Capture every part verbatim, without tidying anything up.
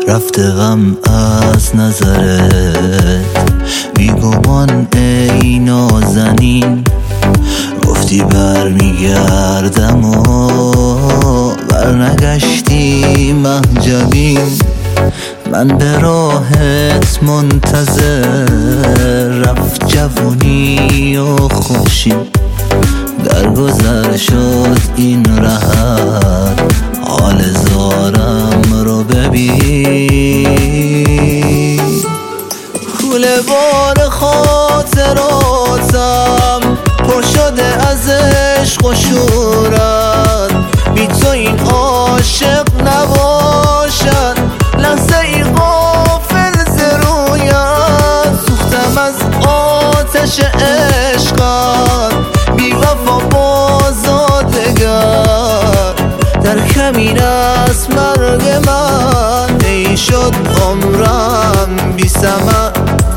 رفته غم از نظرت، بیگمان ای نازنین. گفتی بر میگردم و برنگشتی مهجبین. من به راهت منتظر، رفت جوانی و خوشی. درگذر شد این راحت، حال زارم رو ببین. کوله بار خاطراتم پر شده از عشق و شورت. بی تو این عاشق نباشد، لحظه ای غافل ز رویت. سوختم از آتش عشقت، بی وفا بازادگر. در کمین است مرگ من، ای شد عمرم بی ثمر.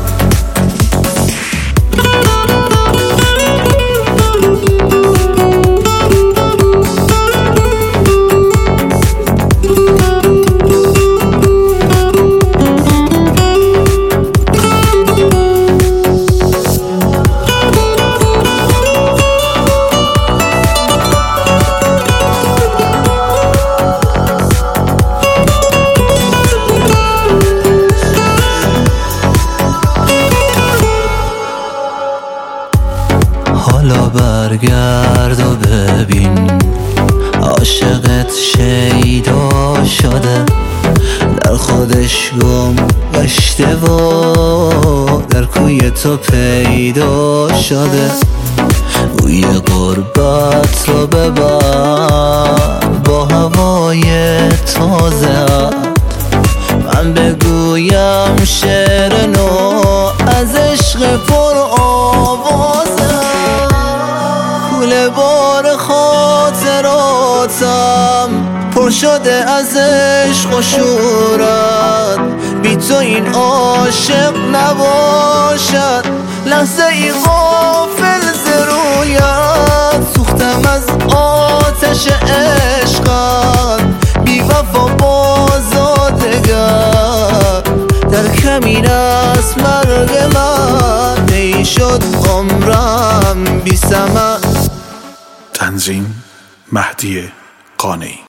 حالا برگرد و ببین، عاشقت شیدا شده. در خودش گم گشته و در کوی تو پیدا شده. بوی غربت رو ببر با هوای تازه. من بگویم شعر نو از عشق پر آوازه. کوله بار خاطراتم پر شده از عشق و شورت. بی تو این عاشق نباشد، لحظه ای غافل ز رویت. سوختم از آتش عشقت، بی وفا بازادگر. در کمین است مرگ من، ای شد عمرم بی ثمر. تنظیم مهدی قانعی.